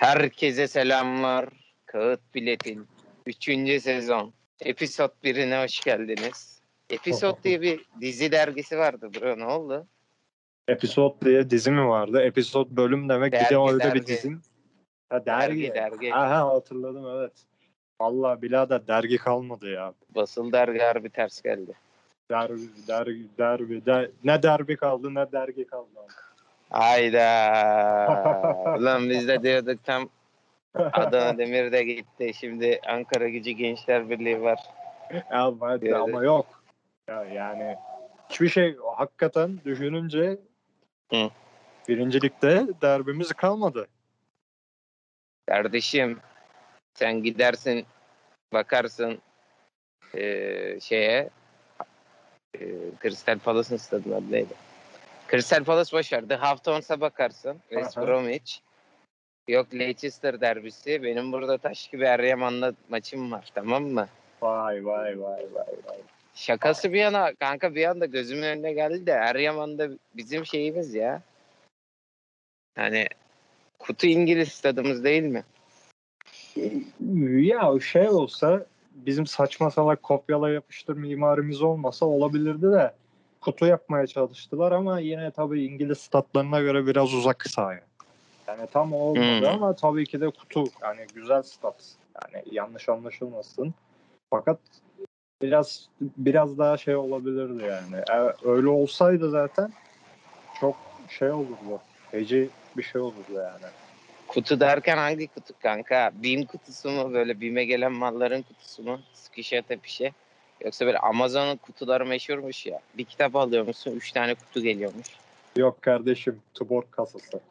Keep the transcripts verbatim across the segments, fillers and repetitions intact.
Herkese selamlar. Kağıt Bilet'in üçüncü sezon Episod birine hoş geldiniz. Episod diye bir dizi dergisi vardı bro, ne oldu? Episod diye dizi mi vardı? Episod bölüm demek Dergi, bir de öyle dergi. bir dizim. Ha, dergi. Dergi, dergi. Aha, hatırladım, evet. Vallahi birader dergi kalmadı ya. Basılı dergi harbi ters geldi. Derbi, dergi, derbi, der, ne derbi kaldı ne dergi kaldı. Hayda. Ulan biz de diyorduk tam Adana Demir de gitti. Şimdi Ankara Gücü Gençler Birliği var. Ya, evet, ama yok. Ya, yani hiçbir şey hakikaten düşününce Hı. birincilikte derbimiz kalmadı. Kardeşim sen gidersin bakarsın ee, şeye e, Crystal Palace'ın stadının adı neydi? Crystal Palace başardı. Hafta onsa bakarsın. West Bromwich. Yok Leicester derbisi. Benim burada taş gibi Eryaman'la maçım var, tamam mı? Vay vay vay vay vay. Şakası vay. Bir yana kanka, bir anda gözümün önüne geldi de Eryaman'da bizim şeyimiz ya. Hani kutu İngiliz stadımız değil mi? Ya şey olsa, bizim saçma salak kopyala yapıştır mimarimiz olmasa olabilirdi de kutu yapmaya çalıştılar ama yine tabii İngiliz statlarına göre biraz uzak sahaya. Yani tam olmadı hmm. ama tabii ki de kutu, yani güzel stat. Yani yanlış anlaşılmasın. Fakat biraz biraz daha şey olabilirdi yani. Eğer öyle olsaydı zaten çok şey olurdu. Feci bir şey olurdu yani. Kutu derken hangi kutu kanka? BİM kutusu mu? Böyle BİM'e gelen malların kutusu mu? Sıkışa tepişe. Yoksa böyle Amazon'un kutuları meşhurmuş ya. Bir kitap alıyormuşsun, üç tane kutu geliyormuş. Yok kardeşim, Tuborg kasası.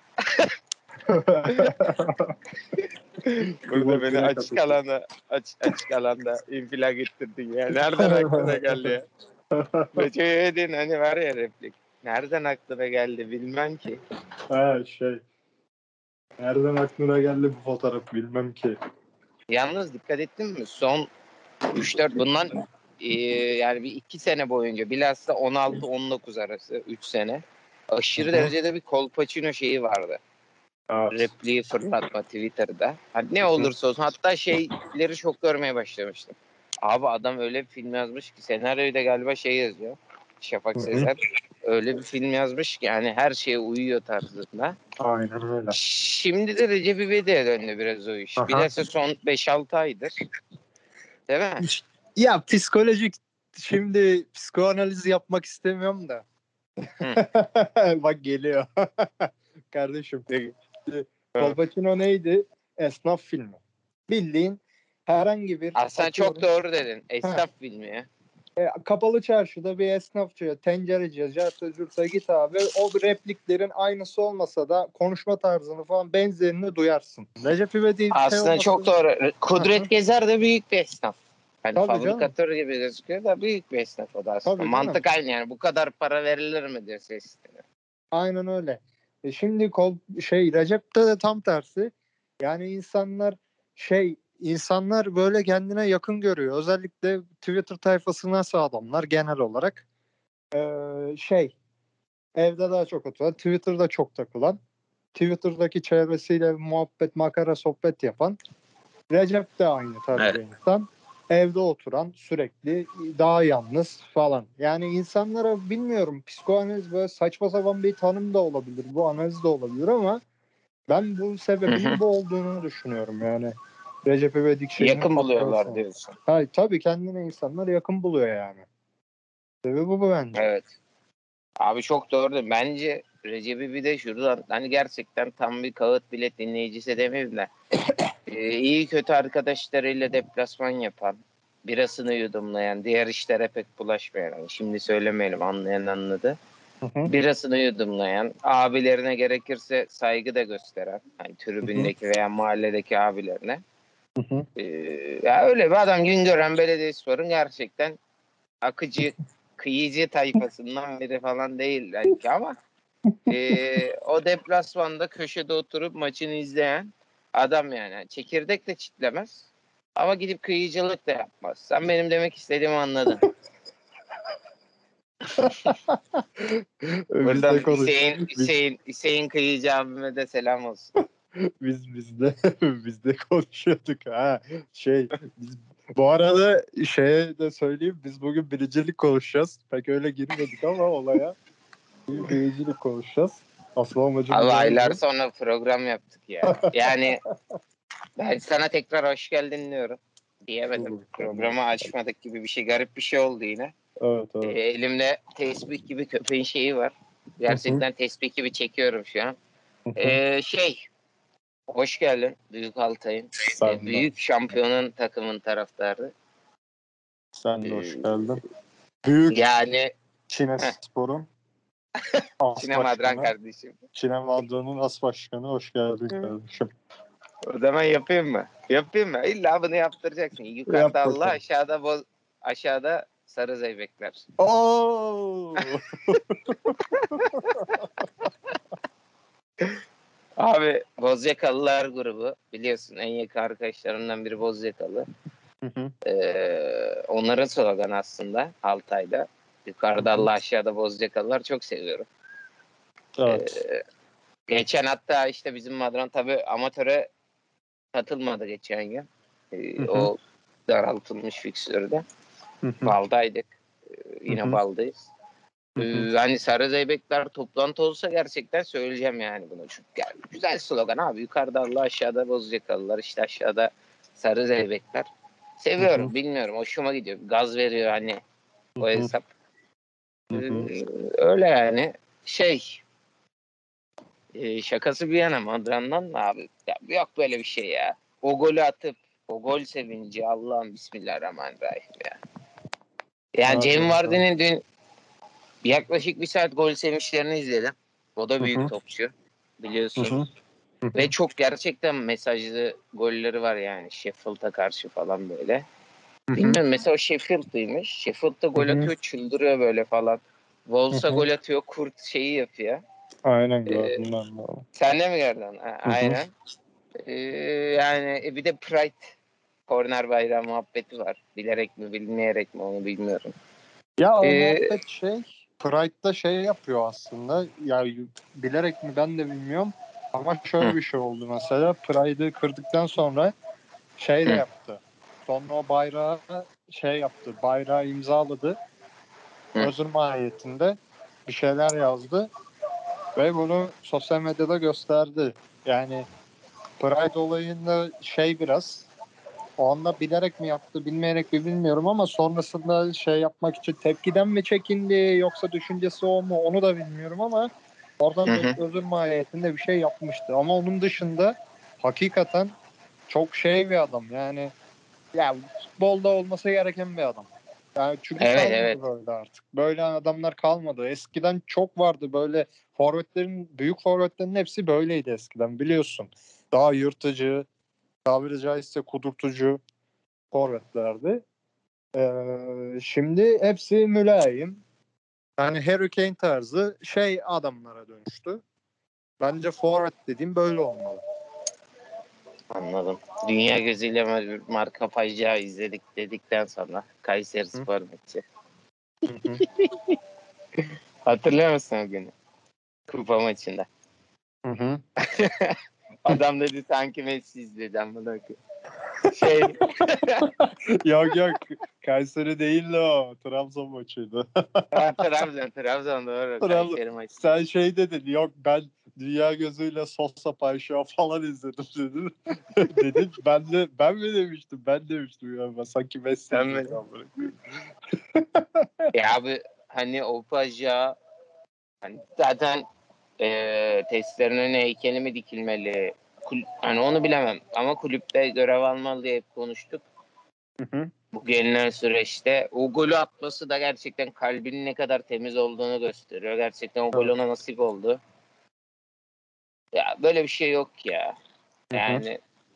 Burada beni açık alanda aç, açık alanda infilak ettirdin ya. Nereden aklına geldi ya? Recep İvedik'in hani var ya replik. Nereden aklına geldi bilmem ki. Ha şey. Nereden aklına geldi bu fotoğraf bilmem ki. Yalnız dikkat ettin mi? Son üç dört bundan e, yani bir iki sene boyunca bilhassa on altı on dokuz arası üç sene aşırı Hı-hı. derecede bir Kolpaçino şeyi vardı. Evet. Repliği fırlatma Twitter'da. Hani ne olursa olsun, hatta şeyleri çok görmeye başlamıştım. Abi adam öyle bir film yazmış ki, senaryoyu da galiba şey yazıyor. Şafak Hı-hı. Sezer. Öyle bir film yazmış ki yani her şeye uyuyor tarzında. Aynen öyle. Şimdi de Recep İvedik'e döndü biraz o iş. Aha. Bilhassa son beş altı aydır. Değil mi? Ya psikolojik, şimdi psikoanaliz yapmak istemiyorum da. Bak geliyor. Kardeşim. Kolpaçino neydi? Esnaf filmi. Bildiğin herhangi bir... Aslında çok doğru dedin. Esnaf filmi ya. E, kapalı çarşıda bir esnafçıya, tencereciye, cartözürse git abi. O repliklerin aynısı olmasa da konuşma tarzını falan benzerini duyarsın. Recep İvedik aslında şey çok doğru. Kudret Gezer de büyük bir esnaf. Yani tabii fabrikatör canım. gibi gözüküyor da büyük bir esnaf o da aslında. Tabii mantık canım. Aynı yani. Bu kadar para verilir mi diye ses istiyor. Aynen öyle. E şimdi kol, şey Recep'te de tam tersi. Yani insanlar şey insanlar böyle kendine yakın görüyor. Özellikle Twitter tayfası nasıl adamlar genel olarak ee, şey evde daha çok oturan, Twitter'da çok takılan, Twitter'daki çevresiyle muhabbet, makara, sohbet yapan. Recep de aynı tabii evet. insan. Evde oturan, sürekli daha yalnız falan. Yani insanlara bilmiyorum, psikoanaliz böyle saçma sapan bir tanım da olabilir. Bu analiz de olabilir ama ben bu sebebinin bu olduğunu düşünüyorum yani. Recep İvedik şeyini yakın buluyorlar diyorsun. Hayır, tabii kendine insanlar yakın buluyor yani. Sebebi bu bence. Evet. Abi çok doğru. Bence Recep İvedik şuradan hani gerçekten tam bir Kağıt Bilet dinleyicisi demeyeyim de e, iyi kötü arkadaşlarıyla deplasman yapan, birasını yudumlayan, diğer işlere pek bulaşmayan, yani şimdi söylemeyelim, anlayan anladı. Hı hı. Birasını yudumlayan, abilerine gerekirse saygı da gösteren, hani tribündeki veya mahalledeki abilerine. Hı hı. Ee, ya öyle bir adam, Güngören Belediyespor'un gerçekten akıcı, kıyıcı tayfasından biri falan değil belki ama e, o deplasmanda köşede oturup maçını izleyen adam yani. Çekirdek de çitlemez ama gidip kıyıcılık da yapmaz. Sen benim demek istediğimi anladın. Buradan Hüseyin, Hüseyin, Hüseyin Kıyıcı abime de selam olsun. Biz biz de biz de konuşuyorduk ha. Şey biz, bu arada şeye de söyleyeyim, biz bugün birincilik konuşacağız. Pek öyle girmedik ama olaya. Bir birincilik konuşacağız. Asıl amacımız Abi aylar oydu. sonra program yaptık ya. Yani ben sana tekrar hoş geldin diyorum. Diyemedim. Programı açmadık gibi bir şey. Garip bir şey oldu yine. Evet Ee, evet. elimde tesbih gibi köpeğin şeyi var. Gerçekten tesbih gibi çekiyorum şu an. Hı hı. Ee, şey, hoş geldin Büyük Altay'ın. Sen Ee, de, büyük şampiyonun takımın taraftarı. sen de hoş Ee, geldin. Büyük yani Çine heh, Spor'un as Sinemadran başkanı, kardeşim. Çine Madro'nun as başkanı, hoş geldin kardeşim. O zaman yapayım mı? Yapayım mı? İlla bunu yaptıracaksın. Yap Yukarıda Allah, bakalım. aşağıda boz, aşağıda sarı zeybekler. Oo! Abi Bozyakalılar grubu biliyorsun, en yakın arkadaşlarımdan biri Bozyakalı. Hı hı. Ee, onların sloganı aslında Altay'da. Yukarıda Allah, aşağıda Bozyakalılar, çok seviyorum. Ee, Evet. geçen hatta işte bizim Madran tabii amatöre katılmadı geçen gün. Hı Ee, hı. o daraltılmış fikstürde. Hı hı. Baldaydık. Ee, Hı yine hı. baldayız. Hı hı. Ee, hani Sarı Zeybekler toplantı olsa gerçekten söyleyeceğim yani bunu. Çünkü yani güzel slogan abi. Yukarıda Allah, aşağıda Bozyakalılar, işte aşağıda Sarı Zeybekler. Hı hı. Seviyorum, bilmiyorum. Hoşuma gidiyor. Gaz veriyor hani o Hı hı. hesap. Hı Ee, hı. öyle yani. Şey, e, şakası bir yana Madran'dan da abi. Ya, yok böyle bir şey ya. O golü atıp o gol sevinci, Allah'ım bismillahirrahmanirrahim ya. Yani Cem Harbiden, evet. Vardy'nin dün yaklaşık bir saat gol sevinçlerini izledim. O da Hı büyük hı. topçu Hı biliyorsun. hı. Hı Ve hı. çok gerçekten mesajlı golleri var yani Sheffield'a karşı falan böyle. Hı hı. Bilmiyorum, mesela o Sheffield'ıymış. Sheffield'da Hı gol hı. atıyor, çıldırıyor böyle falan. Hı Wolves'a hı. gol atıyor, kurt şeyi yapıyor. Aynen Ee, gördüm ben de onu. sen de mi gördün? Ha, Hı hı. aynen. Ee, yani e, bir de Pride korner bayrağı muhabbeti var. Bilerek mi bilmeyerek mi onu bilmiyorum. Ya o Ee, muhabbet şey, Pride'da şey yapıyor aslında. Ya bilerek mi ben de bilmiyorum. Ama şöyle hı, bir şey oldu mesela. Pride'ı kırdıktan sonra şey de hı, yaptı. Sonra o bayrağı şey yaptı. Bayrağı imzaladı. hı. Özür mahiyetinde bir şeyler yazdı. Ve bunu sosyal medyada gösterdi. Yani Pride olayında şey biraz o anda bilerek mi yaptı, bilmeyerek mi bilmiyorum ama sonrasında şey yapmak için tepkiden mi çekindi yoksa düşüncesi o mu onu da bilmiyorum ama Hı oradan hı. bir özür mahiyetinde bir şey yapmıştı. Ama onun dışında hakikaten çok şey bir adam yani ya futbolda olması gereken bir adam. Yani çünkü Evet, evet. kalmadı böyle artık. Böyle adamlar kalmadı. Eskiden çok vardı böyle forvetlerin, büyük forvetlerin hepsi böyleydi eskiden biliyorsun. Daha yırtıcı, tabiri caizse kudurtucu forvetlerdi. Ee, şimdi hepsi mülayim. Yani Harry Kane tarzı şey adamlara dönüştü. Bence forvet dediğim böyle olmalı. Anladım. Dünya gözüyle mar- marka facia izledik dedikten sonra Hı Kayserispor maçı. hı. Hı. Hatırlıyor musun o günü? Kupa maçında. Hı hı. Adam dedi sanki Messi izleyeceğim bunu. Şey, Yok yok. Kayseri değildi o. Trabzon maçıydı. ha, Trabzon, Trabzon doğru. Trabzon. Kayseri maçı. Sen şey dedin. Yok ben dünya gözüyle Sosa Paşa falan izledim dedin. dedin. Ben de ben mi demiştim? Ben demiştim ya. Ben sanki Messi Sen mi? izleyeceğim. Ya abi hani o facia, hani zaten e, testlerin önüne heykeli mi dikilmeli? Kul- hani onu bilemem ama kulüpte görev almalı diye hep konuştuk. Hı hı. Bu gelinen süreçte o golü atması da gerçekten kalbinin ne kadar temiz olduğunu gösteriyor. Gerçekten o gol Evet. ona nasip oldu. Ya böyle bir şey yok ya. Hı hı. Yani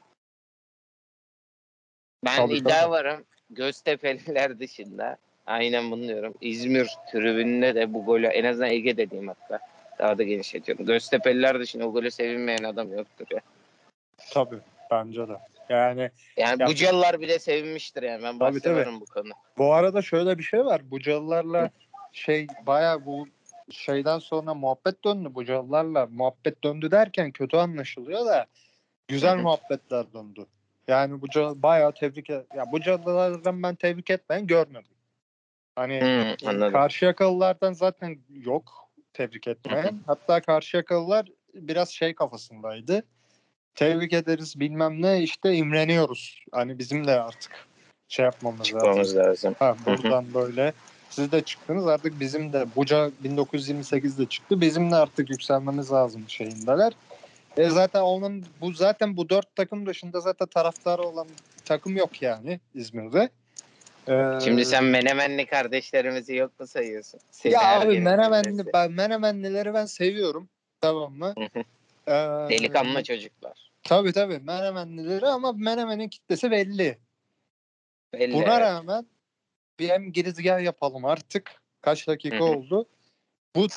ben Tabii tabii. iddia varım. Göztepe'liler dışında. Aynen bunu diyorum. İzmir tribününde de bu golü, en azından Ege dediğim hatta. Daha da genişletiyorum. Göztepe'liler dışında o golü sevinmeyen adam yoktur ya. Tabii. Bence de. Yani Yani ya Bucalılar bile sevinmiştir yani. Ben tabii bahse tabii. varım bu konu. Bu arada şöyle bir şey var. Bu Hı Calılarla şey bayağı bu şeyden sonra muhabbet döndü. Bucalılarla muhabbet döndü derken kötü anlaşılıyor da güzel muhabbetler döndü. Yani Bucalı bayağı tebrik et. Ya Bucalılardan ben tebrik etmeyen görmedim. Hani Hı, e, anladım. Karşıyakalılardan zaten yok tebrik etmeyen. Hatta Karşıyakalılar biraz şey kafasındaydı. Tebrik ederiz bilmem ne işte imreniyoruz. Hani bizim de artık şey yapmamız lazım. Çıkmamız lazım. Ha, buradan böyle siz de çıktınız artık bizim de Buca bin dokuz yüz yirmi sekizde çıktı. Bizim de artık yükselmemiz lazım şeyindeler. E zaten onun bu zaten bu dört takım dışında zaten taraftarı olan takım yok yani İzmir'de. Ee, Şimdi sen Menemenli kardeşlerimizi yok mu sayıyorsun? Seni Ya her abi birinin Menemenli cümlesi. ben Menemenlileri ben seviyorum. Tamam mı? Ee, Delikanlı çocuklar. tabii tabii Menemenlileri ama Menemen'in kitlesi belli. Belli, Buna evet. rağmen bir hem girizgah yapalım artık. Kaç Hı dakika hı. oldu? Bu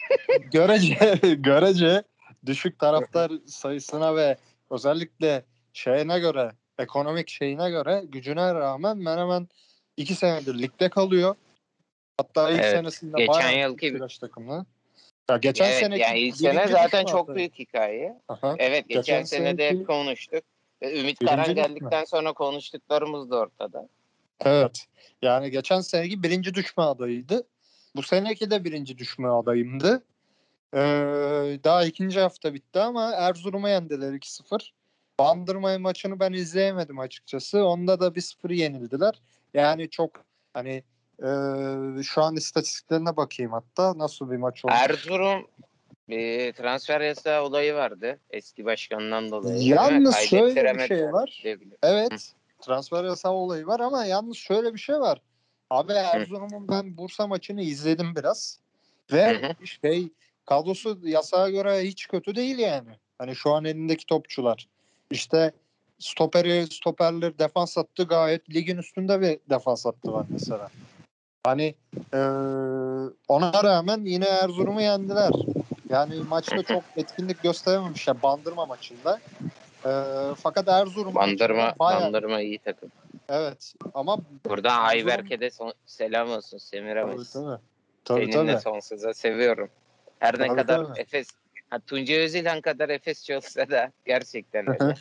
görece görece düşük taraftar sayısına ve özellikle şeyine göre ekonomik şeyine göre gücüne rağmen Menemen iki senedir ligde kalıyor. Hatta ilk Evet. senesinde Geçen bayağı düşük yılki tiraj takımı. Ya geçen evet seneki yani ilk sene birinci zaten düşme çok adayı. büyük hikaye. Aha. Evet, geçen Geçen sene de hep seneki konuştuk. Ve Ümit Karan birinci düşme. geldikten sonra konuştuklarımız da ortada. Evet. Yani geçen seneki birinci düşme adayıydı. Bu seneki de birinci düşme adayımdı. Ee, daha ikinci hafta bitti ama Erzurum'a yendiler iki sıfır. Bandırma maçını ben izleyemedim açıkçası. Onda da bir sıfır yenildiler. Yani çok hani e, şu an istatistiklerine bakayım hatta nasıl bir maç olmuş. Erzurum bir transfer yasağı olayı vardı. Eski başkanından dolayı, değil mi? Yalnız şöyle bir şey Kaydettiremediler var. diye biliyorum. Hı Evet, transfer yasağı olayı var ama yalnız şöyle bir şey var. Abi hı. Erzurum'un ben Bursa maçını izledim biraz. Hı Ve hı. şey kadrosu yasağa göre hiç kötü değil yani. Hani şu an elindeki topçular. İşte stoperi, stoperler defans attı gayet ligin üstünde bir defans attı var mesela. Hani eee, ona rağmen yine Erzurum'u yendiler. Yani maçta çok etkinlik gösterememişler Bandırma maçında. Eee, fakat Erzurum Bandırma, maçında bayağı Bandırma iyi takım. evet ama Burada Erzurum Ayberk'e de son, selam olsun tabii Semiramis. tabii. Tabii Seninle tabii. sonsuza seviyorum. Her ne Tabii kadar tabii. Efes, ha, Tuncay Özilhan kadar Efes olsa da gerçekten öyle.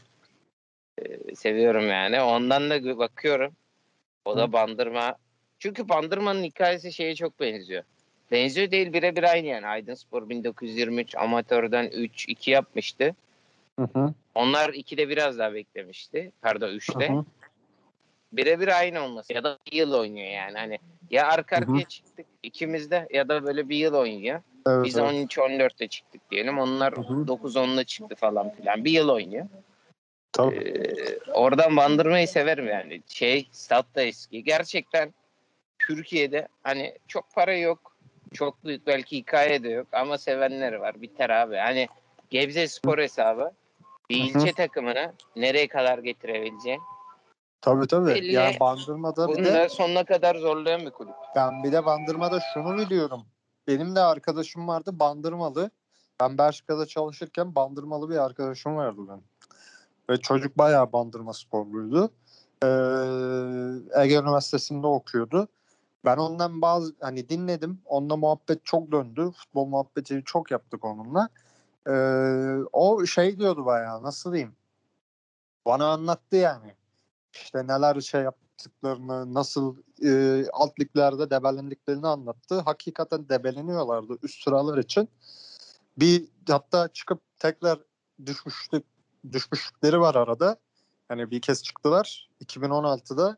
Ee, seviyorum yani. Ondan da bakıyorum. O da Bandırma. Çünkü Bandırma'nın hikayesi şeye çok benziyor. Benziyor değil, birebir aynı yani. Aydınspor bin dokuz yüz yirmi üç amatörden üç iki yapmıştı. Hı hı. Onlar ikide biraz daha beklemişti. Pardon, Hı üçte. hı. Birebir aynı olması ya da bir yıl oynuyor yani. Hani ya arka Hı hı. arkaya çıktık ikimiz de ya da böyle bir yıl oynuyor. Evet Biz evet. on üç on dörtte çıktık diyelim. Onlar Hı hı. dokuz onla çıktı falan filan. Bir yıl oynuyor. Tabii. Ee, oradan bandırmayı severim yani. Şey, stat da eski. Gerçekten Türkiye'de hani çok para yok. Çok büyük belki hikaye de yok ama sevenleri var. Biter abi. Hani Gebze Spor hesabı bir Hı hı. ilçe takımını nereye kadar getirebileceğin Tabii tabii. belli. Yani Bandırma'da bir Bunu de da sonuna kadar zorlayan bir kulüp. ben bir de Bandırma'da şunu biliyorum. Benim de arkadaşım vardı Bandırmalı. Ben Belçika'da çalışırken Bandırmalı bir arkadaşım vardı benim. Ve çocuk bayağı Bandırma sporluydu. Ee, Ege Üniversitesi'nde okuyordu. Ben ondan bazı hani dinledim. Onunla muhabbet çok döndü. Futbol muhabbeti çok yaptık onunla. Ee, o şey diyordu bayağı nasıl diyeyim. Bana anlattı yani. İşte neler şey yaptıklarını, nasıl e, alt liglerde debelendiklerini anlattı. Hakikaten debeleniyorlardı üst sıralar için. Bir hatta çıkıp tekrar düşmüşlük düşmüşlükleri var arada. Hani bir kez çıktılar iki bin on altıda.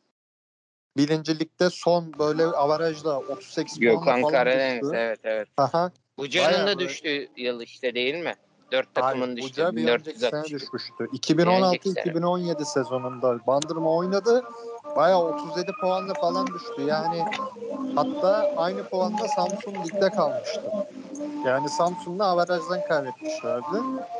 Birinci ligde son böyle avarajla otuz sekiz puanla Gökhan falan Karadeniz, düştü. evet evet. Aha. Buca'nın Bayağı da böyle düştüğü yıl işte, değil mi? Dört hayır takımın düştüğü Buca bir önceki sene bin dört yüz altmış bir. düşmüştü. Bir önceki sene. iki bin on altı iki bin on yedi sezonunda Bandırma oynadı. Bayağı otuz yedi puanla falan düştü. Yani hatta aynı puanla Samsun ligde kalmıştı. Yani Samsun'la averajdan kaybetmişlerdi.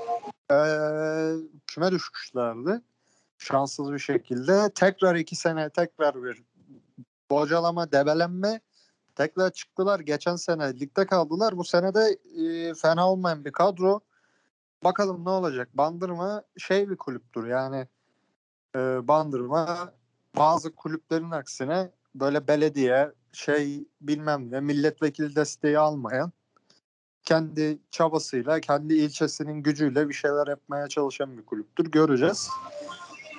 Ee, küme düşmüşlerdi. Şanssız bir şekilde. Tekrar iki sene tekrar bir bocalama, debelenme. Tekrar çıktılar. Geçen sene ligde kaldılar. Bu sene de e, fena olmayan bir kadro. Bakalım ne olacak. Bandırma şey bir kulüptür. Yani e, Bandırma bazı kulüplerin aksine böyle belediye şey bilmem ne milletvekili desteği almayan kendi çabasıyla, kendi ilçesinin gücüyle bir şeyler yapmaya çalışan bir kulüptür. Göreceğiz. Ee,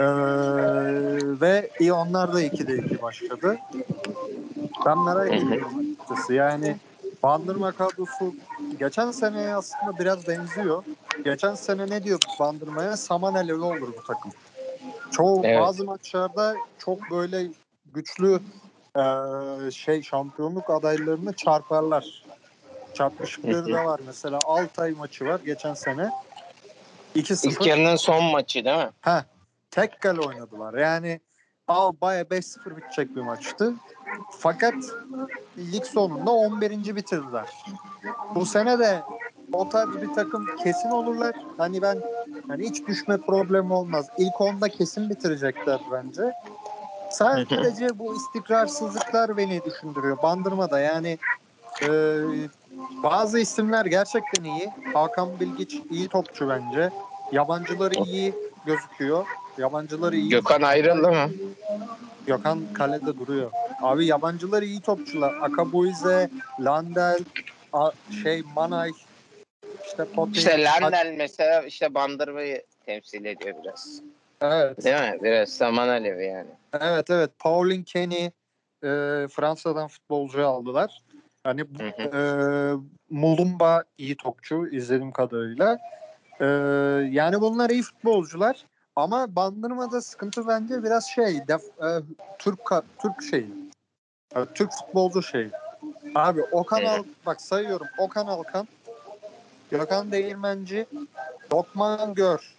ve iyi, onlar da ikide iki başladı. Ben merak Hı hı. ediyorum açıkçası. Yani Bandırma kadrosu geçen seneye aslında biraz benziyor. Geçen sene ne diyorduk Bandırma'ya? Saman alevi olur bu takım. Çoğu Evet. bazı maçlarda çok böyle güçlü e, şey şampiyonluk adaylarını çarparlar. Hı Çarpmışlıkları hı. da var. Mesela Altay maçı var geçen sene. İlk iki sıfır. yarının son maçı değil mi? Ha, tek kale oynadılar. Yani al baya beş sıfır bitecek bir maçtı. Fakat lig sonunda on birinci bitirdiler. Bu sene de o tarz bir takım kesin olurlar. Hani ben hani hiç düşme problemi olmaz. İlk onda kesin bitirecekler bence. Hı hı. Sadece bu istikrarsızlıklar beni düşündürüyor. Bandırma'da yani e, bazı isimler gerçekten iyi. Hakan Bilgiç iyi topçu bence. Yabancıları iyi gözüküyor. Yabancıları iyi. Gökhan ayrıldı mı? Gökhan kalede duruyor. Abi yabancıları iyi topçular. Akabuize, Landel, A- şey Manay, işte Potin. İşte Ha- Landel mesela işte Bandırma'yı temsil ediyor biraz. Evet. Değil mi? Biraz saman alevi yani. Evet evet. Pauline Kenny e, Fransa'dan futbolcu aldılar. Hani Hı hı. e, Mulumba iyi topçu izlediğim kadarıyla. E, yani bunlar iyi futbolcular. Ama Bandırma'da sıkıntı bence biraz şey def, e, Türk Türk şeyi. E, Türk futbolcu şeyi. Abi Okan Hı. Al bak sayıyorum. Okan Alkan, Gökhan Değirmenci, Lokman Gör,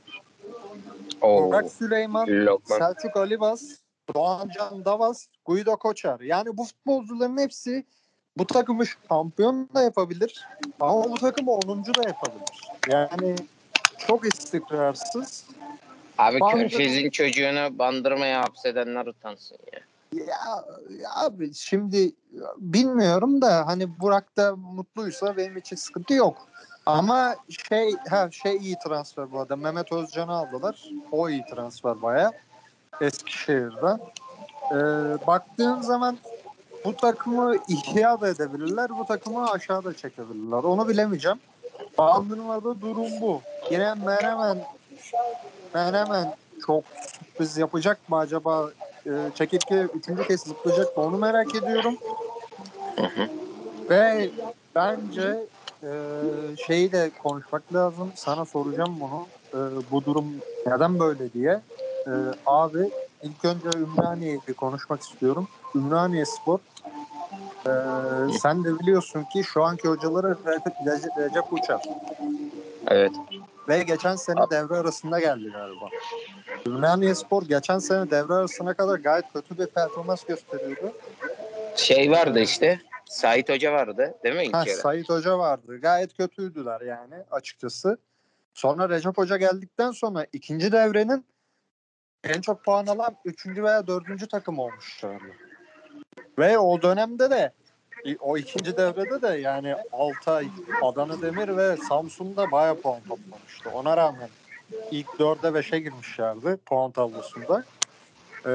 Burak Oo. Süleyman, Lokman. Selçuk Alibas, Doğancan Davas, Guido Koçar. Yani bu futbolcuların hepsi bu takımı şampiyon da yapabilir. Ama bu takımı onuncu da yapabilir. Yani çok istikrarsız. Abi Bandır Körfez'in çocuğunu Bandırma'ya hapsedenler utansın ya. ya, ya abi şimdi bilmiyorum da hani Burak da mutluysa benim için sıkıntı yok. Ama şey her şey iyi transfer bu arada. Mehmet Özcan'ı aldılar. O iyi transfer baya. Eskişehir'den. Ee, baktığın zaman bu takımı ihya da edebilirler. Bu takımı aşağıda çekebilirler. Onu bilemeyeceğim. Bandırma'da durum bu. Yine Menemen Menemen çok sürpriz yapacak mı acaba? Ee, çekirge üçüncü kez zıplayacak mı? Onu merak ediyorum. Hı hı. Ve bence e, şeyi de konuşmak lazım. Sana soracağım bunu. E, bu durum neden böyle diye. E, abi ilk önce Ümraniye'yi bir konuşmak istiyorum. Ümraniye Spor. E, sen de biliyorsun ki şu anki hocaları Recep, Recep Uçar. Evet. Ve geçen sene devre arasında geldi galiba. Ümraniye Spor geçen sene devre arasına kadar gayet kötü bir performans gösteriyordu. Şey vardı E, işte. Sait Hoca vardı. Değil mi Ha, ilk yarı? Sait Hoca vardı. Gayet kötüydüler yani açıkçası. Sonra Recep Hoca geldikten sonra ikinci devrenin en çok puan alan üçüncü veya dördüncü takım olmuşlardı. Ve o dönemde de o ikinci devrede de yani Altay, Adana Demir ve Samsun'da bayağı puan toplamıştı. Ona rağmen ilk dörde beşe girmişlerdi puan tablosunda. Ee,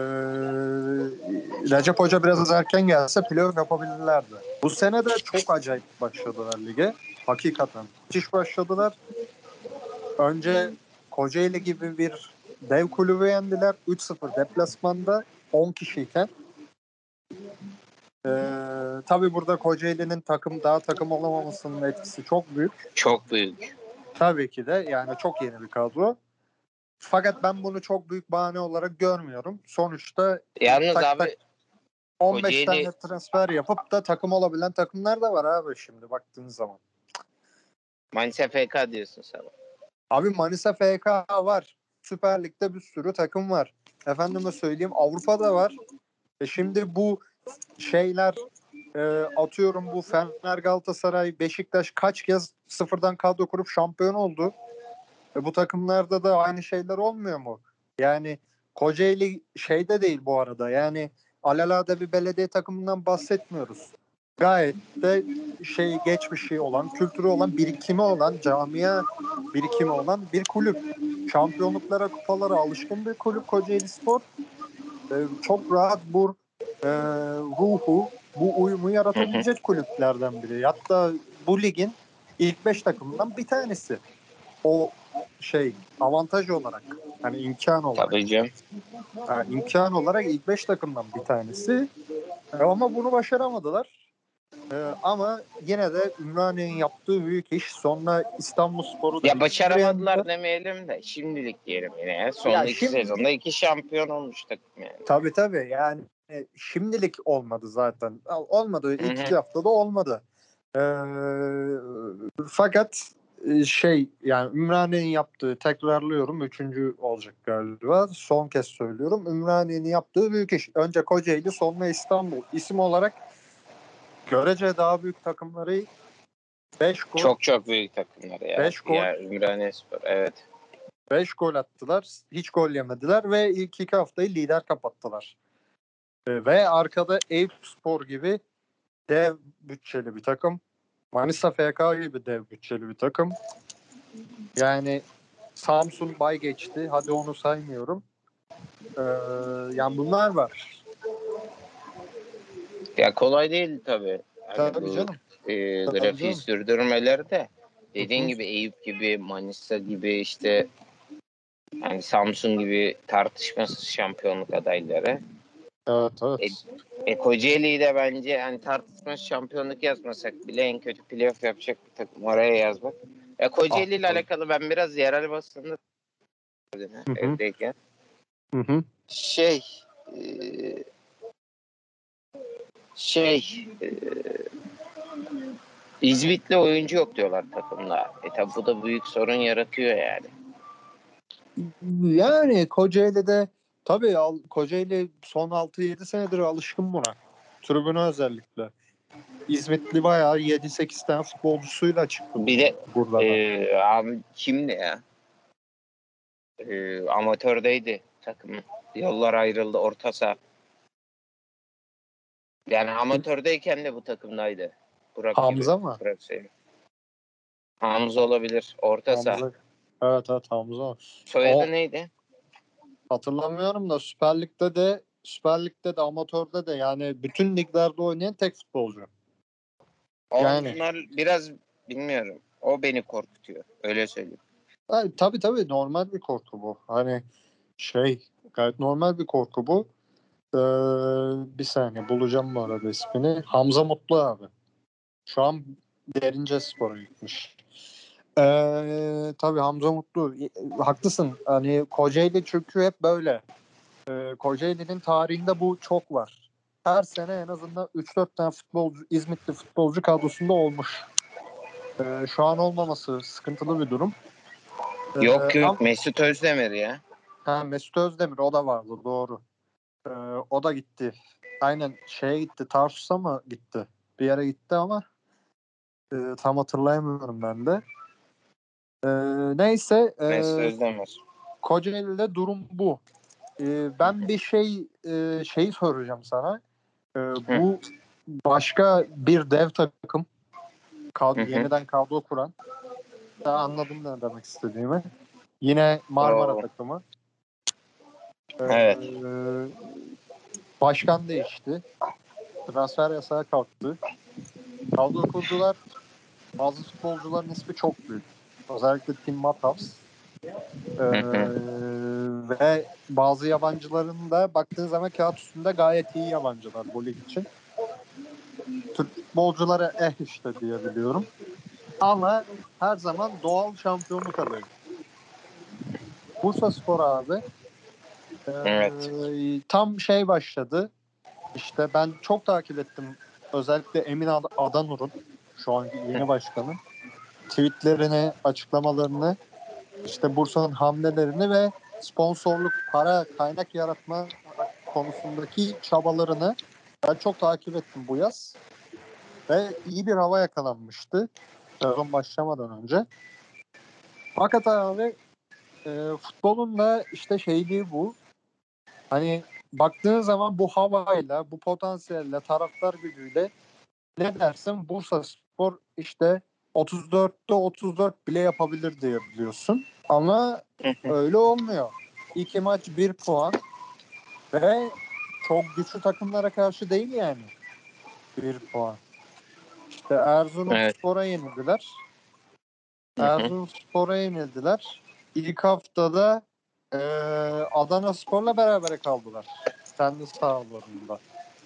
Recep Hoca biraz erken gelse playoff yapabilirlerdi. Bu sene de çok acayip başladılar lige. Hakikaten müthiş başladılar. Önce Kocaeli gibi bir dev kulübü yendiler. üç sıfır deplasmanda on kişiyken. Ee, tabii burada Kocaeli'nin takım daha takım olamamasının etkisi çok büyük. Çok büyük. Tabii ki de yani çok yeni bir kadro. Fakat ben bunu çok büyük bahane olarak görmüyorum. Sonuçta Yalnız tak tak abi on beş Kocaeli tane transfer yapıp da takım olabilen takımlar da var abi şimdi baktığın zaman. Manisa F K diyorsun sen. Abi Manisa F K var. Süper Lig'de bir sürü takım var. Efendime söyleyeyim Avrupa'da var. E şimdi bu şeyler e, atıyorum bu Fener, Galatasaray, Beşiktaş kaç kez sıfırdan kadro kurup şampiyon oldu. E, bu takımlarda da aynı şeyler olmuyor mu? Yani Kocaeli şeyde değil bu arada. Yani alelade bir belediye takımından bahsetmiyoruz. Gayet de şey geçmişi olan, kültürü olan, birikimi olan, camia birikimi olan bir kulüp. Şampiyonluklara, kupalara alışkın bir kulüp Kocaeli Spor. E, çok rahat bu e, ruhu, bu uyumu Hı hı. yaratabilecek kulüplerden biri. Hatta bu ligin ilk beş takımdan bir tanesi. O şey avantaj olarak hani imkan olarak. Tabii canım. Yani imkan olarak ilk beş takımdan bir tanesi. E, ama bunu başaramadılar. E, ama yine de Ümraniye'nin yaptığı büyük iş. Sonra İstanbulspor'u da Ya iki sıfır başaramadılar yendiler. demeyelim de şimdilik diyelim yine. Ya. Ya Son iki şimdi sezonda iki şampiyon olmuş takım yani. tabii tabii yani e, şimdilik olmadı zaten. Olmadı. Hı İlk hı. iki haftada olmadı. E, fakat e, şey yani Ümraniye'nin yaptığı tekrarlıyorum. Üçüncü olacak galiba. Son kez söylüyorum. Ümraniye'nin yaptığı büyük iş. Önce Kocaeli sonra İstanbul. İsim olarak görece daha büyük takımları beş gol Çok çok büyük takımlar ya. beş gol Ya Ümraniyespor evet. beş gol attılar. Hiç gol yemediler ve ilk iki haftayı lider kapattılar. E, ve arkada Eyüpspor gibi dev bütçeli bir takım. Manisa F K gibi dev bütçeli bir takım. Yani Samsun bay geçti. Hadi onu saymıyorum. Ee, yani bunlar var. Ya kolay değil tabii. Hani Tabii bu canım. e, Tabii grafiği canım. sürdürmeleri de Hı dediğin hı. gibi Eyüp gibi, Manisa gibi işte yani Samsun gibi tartışmasız şampiyonluk adayları. Evet E, evet. e Kocaeli'yi de bence yani tartışmasız şampiyonluk yazmasak bile en kötü playoff yapacak bir takım oraya yazmak. Ya Ah, Kocaeli ile tabii. alakalı ben biraz yerel basında Hı hı. evdeyken Hı hı. şey e, şey e, İzmitli oyuncu yok diyorlar takımda. E tabi bu da büyük sorun yaratıyor yani. Yani Kocaeli'de tabii al- Kocaeli son altı yedi senedir alışkın buna. Tribüne özellikle. İzmitli bayağı yedi sekiz tane futbolcusuyla çıktı Bir de buralara. e, abi kimdi ya? E, amatördeydi takımın. Yollar ayrıldı orta saha. Yani amatördeyken de bu takımdaydı. Burak gibi. Hamza mı? Burak Sevim. Hamza olabilir. Orta saha. Hamza. Evet evet Hamza. O Soyadı neydi? hatırlamıyorum da Süper Lig'de de Süper Lig'de de amatörde de yani bütün liglerde oynayan tek futbolcu. Yani Onlar biraz bilmiyorum. O beni korkutuyor. Öyle söyleyeyim. ha, tabii tabii normal bir korku bu. Hani şey gayet normal bir korku bu. Ee, bir saniye bulacağım bu arada ismini. Hamza Mutlu abi. Şu an Derincespor'a gitmiş. Ee, tabii Hamza Mutlu. E, Haklısın. Hani Kocaeli çünkü hep böyle. Ee, Kocaeli'nin tarihinde bu çok var. Her sene en azından üç dört tane futbolcu, İzmitli futbolcu kadrosunda olmuş. Ee, şu an olmaması sıkıntılı bir durum. Ee, Yok ama yok Mesut Özdemir ya. ha, Mesut Özdemir o da vardı doğru. Ee, o da gitti. Aynen şeye gitti. Tarsus'a mı gitti? Bir yere gitti ama e, tam hatırlayamıyorum ben de. Ee, neyse e, Mesut Özdemir. Kocaeli'de durum bu. Ee, ben bir şey e, şeyi soracağım sana. Ee, Hı bu başka bir dev takım hı. kad- hı. yeniden kadro kuran. Daha anladım ne demek istediğimi. Yine Marmara Oo, takımı. Ee, evet. başkan değişti. Transfer yasağı kalktı. Kadro kurdular. Bazı futbolcuların ismi çok büyük. Özellikle Tim Matthaus. Ee, Hı hı. ve bazı yabancıların da baktığın zaman kağıt üstünde gayet iyi yabancılar bu lig için. Türk futbolculara eh işte diyebiliyorum. Ama her zaman doğal şampiyonluk adayı. Bursaspor abi Evet. e, tam şey başladı. İşte ben çok takip ettim. Özellikle Emin Ad- Adanur'un şu anki yeni başkanı tweetlerini, açıklamalarını, işte Bursa'nın hamlelerini ve sponsorluk, para, kaynak yaratma konusundaki çabalarını ben çok takip ettim bu yaz. Ve iyi bir hava yakalanmıştı sezon başlamadan önce. Fakat abi e, futbolun da işte şeyliği bu. Hani baktığın zaman bu havayla, bu potansiyelle, taraftar gücüyle ne dersin? Bursaspor işte otuz dörtte otuz dört bile yapabilir diye biliyorsun. Ama öyle olmuyor. İki maç bir puan ve çok güçlü takımlara karşı değil yani bir puan. İşte Evet. Erzurumspor'a yenildiler. Hı hı. Erzurumspor'a yenildiler. İlk haftada e, Adanaspor'la beraber kaldılar. Kendi sahalarında.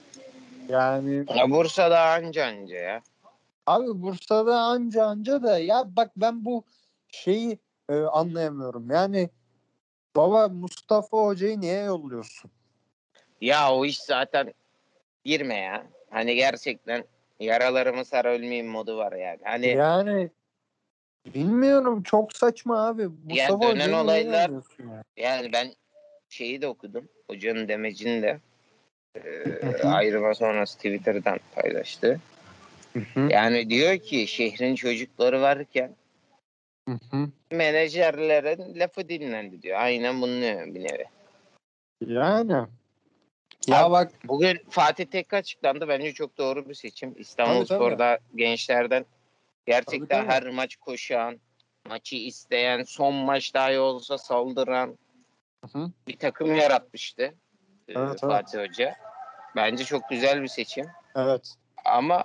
Yani Ya Bursa'da anca anca ya. abi Bursa'da anca anca da ya bak ben bu şeyi e, anlayamıyorum. Yani baba Mustafa Hoca'yı niye yolluyorsun? Ya o iş zaten girme ya. Hani gerçekten yaralarımı sar ölmeyeyim modu var yani. Hani Yani bilmiyorum çok saçma abi. yani Mustafa dönen Hoca'yı niye olaylar, yolluyorsun ya? yani ben şeyi de okudum. Hocanın demecini de Hı e, hı. ayrıma sonrası Twitter'dan paylaştı. Hı hı. Yani diyor ki şehrin çocukları varken Hı hı. menajerlerin lafı dinlendi diyor. Aynen bunun bir nevi. Yani ya Abi, bak bugün Fatih Tekke açıklandı. Bence çok doğru bir seçim. tabii tabii. İstanbulspor'da gençlerden Tabii gerçekten tabii. her maç koşan, maçı isteyen, son maç dahi olsa saldıran Hı hı. bir takım yaratmıştı e, Evet evet. Fatih Hoca. Bence çok güzel bir seçim. Evet. Ama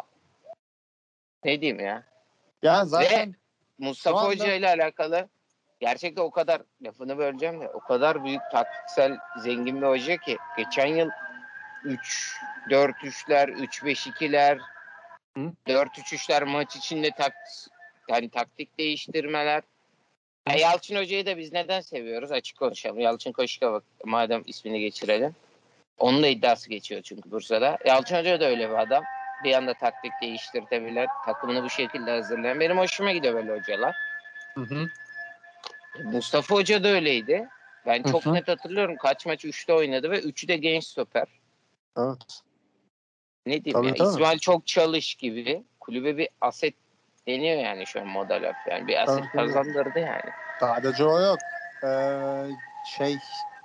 ne diyeyim ya? Ya Ve zaten şu Mustafa Hoca anda ile alakalı gerçekten o kadar, lafını böleceğim de, o kadar büyük taktiksel zengin bir hoca ki geçen yıl üç dört üçler, üç beş ikiler, hı? dört üç üçler maç içinde tak, yani taktik değiştirmeler. Ya Hı? Yalçın Hoca'yı da biz neden seviyoruz? Açık konuşalım. Yalçın Koşuk'a bak, madem ismini geçirelim. Onun da iddiası geçiyor çünkü Bursa'da. Yalçın Hoca da öyle bir adam. Bir anda taktik değiştirtebilen, takımını bu şekilde hazırlayan. Benim hoşuma gidiyor böyle hocalar. Hı hı. Mustafa Hoca da öyleydi. Ben Hı çok hı. net hatırlıyorum. Kaç maç üçte oynadı ve üçü de genç stoper. Evet. Ne diyeyim ya? Tabii tabii. İsmail çok çalış gibi. Kulübe bir aset deniyor yani şu an moda laf. Yani bir aset Tabii tabii. kazandırdı yani. Sadece o yok. Ee, şey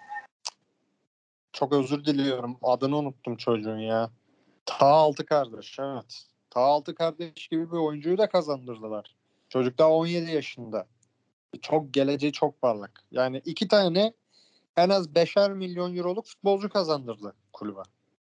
çok özür diliyorum. Adını unuttum çocuğun ya. Ta altı kardeş evet. Ta altı kardeş gibi bir oyuncuyu da kazandırdılar. Çocuk daha on yedi yaşında. Çok geleceği çok parlak. Yani iki tane en az beşer milyon euroluk futbolcu kazandırdı kulübe.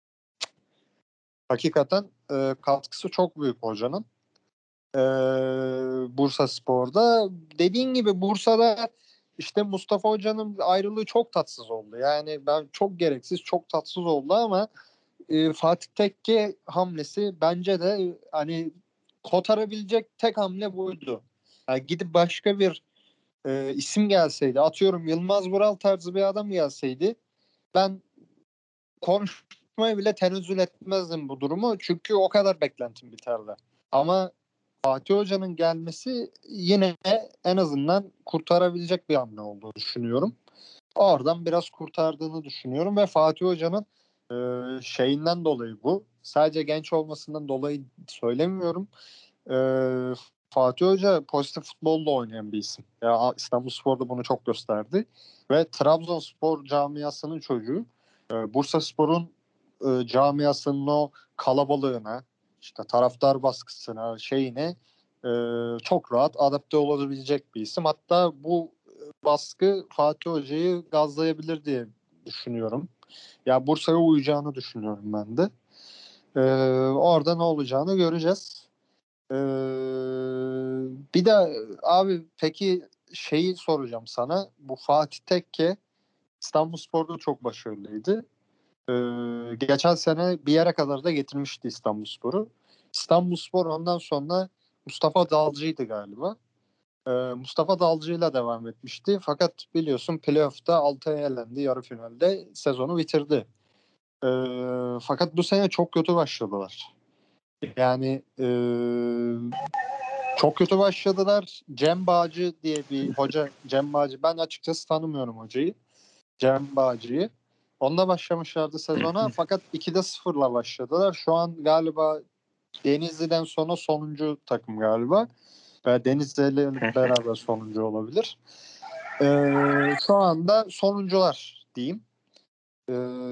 Hakikaten e, katkısı çok büyük hocanın. E, Bursa Spor'da. Dediğin gibi Bursa'da işte Mustafa Hoca'nın ayrılığı çok tatsız oldu. Yani ben çok gereksiz, çok tatsız oldu ama e, Fatih Tekke hamlesi bence de hani kotarabilecek tek hamle buydu. Yani gidip başka bir e, isim gelseydi, atıyorum Yılmaz Vural tarzı bir adam gelseydi ben konuşmaya bile tenezzül etmezdim bu durumu. Çünkü o kadar beklentim biterdi. Ama Fatih Hoca'nın gelmesi yine en azından kurtarabilecek bir hamle olduğunu düşünüyorum. Oradan biraz kurtardığını düşünüyorum ve Fatih Hoca'nın e, şeyinden dolayı bu. Sadece genç olmasından dolayı söylemiyorum. E, Fatih Hoca pozitif futbolla oynayan bir isim. Ya İstanbulspor'da bunu çok gösterdi. Ve Trabzonspor camiasının çocuğu. E, Bursaspor'un e, camiasının o kalabalığına, işte taraftar baskısına, şeyine e, çok rahat adapte olabilecek bir isim. Hatta bu baskı Fatih Hoca'yı gazlayabilir diye düşünüyorum. Ya Bursa'ya uyacağını düşünüyorum ben de. Ee, Orada ne olacağını göreceğiz. Ee, Bir de abi peki şeyi soracağım sana. Bu Fatih Tekke İstanbulspor'da çok başarılıydı. Ee, geçen sene bir yere kadar da getirmişti İstanbulspor'u. İstanbulspor ondan sonra Mustafa Dalcı'ydı galiba. Ee, Mustafa Dalcı'yla devam etmişti. Fakat biliyorsun playoff'ta Altay'a elendi. Yarı finalde sezonu bitirdi. Ee, fakat bu sene çok kötü başladılar. Yani e, çok kötü başladılar. Cem Bağcı diye bir hoca. Cem Bağcı. Ben açıkçası tanımıyorum hocayı. Cem Bağcı'yı. Onunla başlamışlardı sezona. Fakat ikide sıfırla başladılar. Şu an galiba Denizli'den sonra sonuncu takım galiba. Ve Denizli ile beraber sonuncu olabilir. Ee, şu anda sonuncular diyeyim. Ee,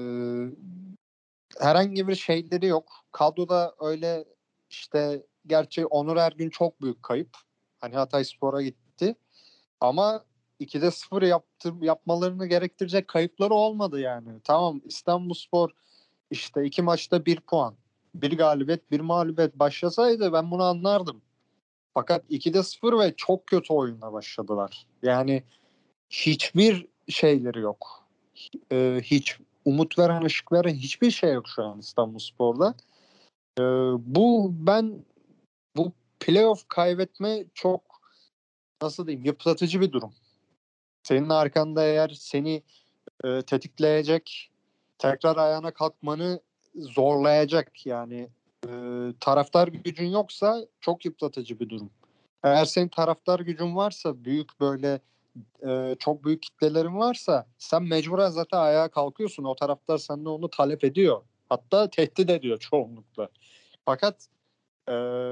Herhangi bir şeyleri yok. Kadroda öyle işte gerçi Onur Ergün çok büyük kayıp. Hani Hatayspor'a gitti. Ama ikide sıfır yaptı, yapmalarını gerektirecek kayıpları olmadı yani. Tamam İstanbulspor işte iki maçta bir puan. Bir galibiyet bir mağlubiyet başlasaydı ben bunu anlardım. Fakat ikide sıfır ve çok kötü oyunla başladılar. Yani hiçbir şeyleri yok. Ee, hiç umut veren, ışık veren hiçbir şey yok şu an İstanbulspor'da. Ee, bu ben bu playoff kaybetme çok, nasıl diyeyim, yıpratıcı bir durum. Senin arkanda eğer seni e, tetikleyecek, tekrar ayağına kalkmanı zorlayacak yani e, taraftar gücün yoksa çok yıpratıcı bir durum. Eğer senin taraftar gücün varsa, büyük böyle e, çok büyük kitlelerin varsa, sen mecburen zaten ayağa kalkıyorsun. O taraftar senden onu talep ediyor. Hatta tehdit ediyor çoğunlukla. Fakat e,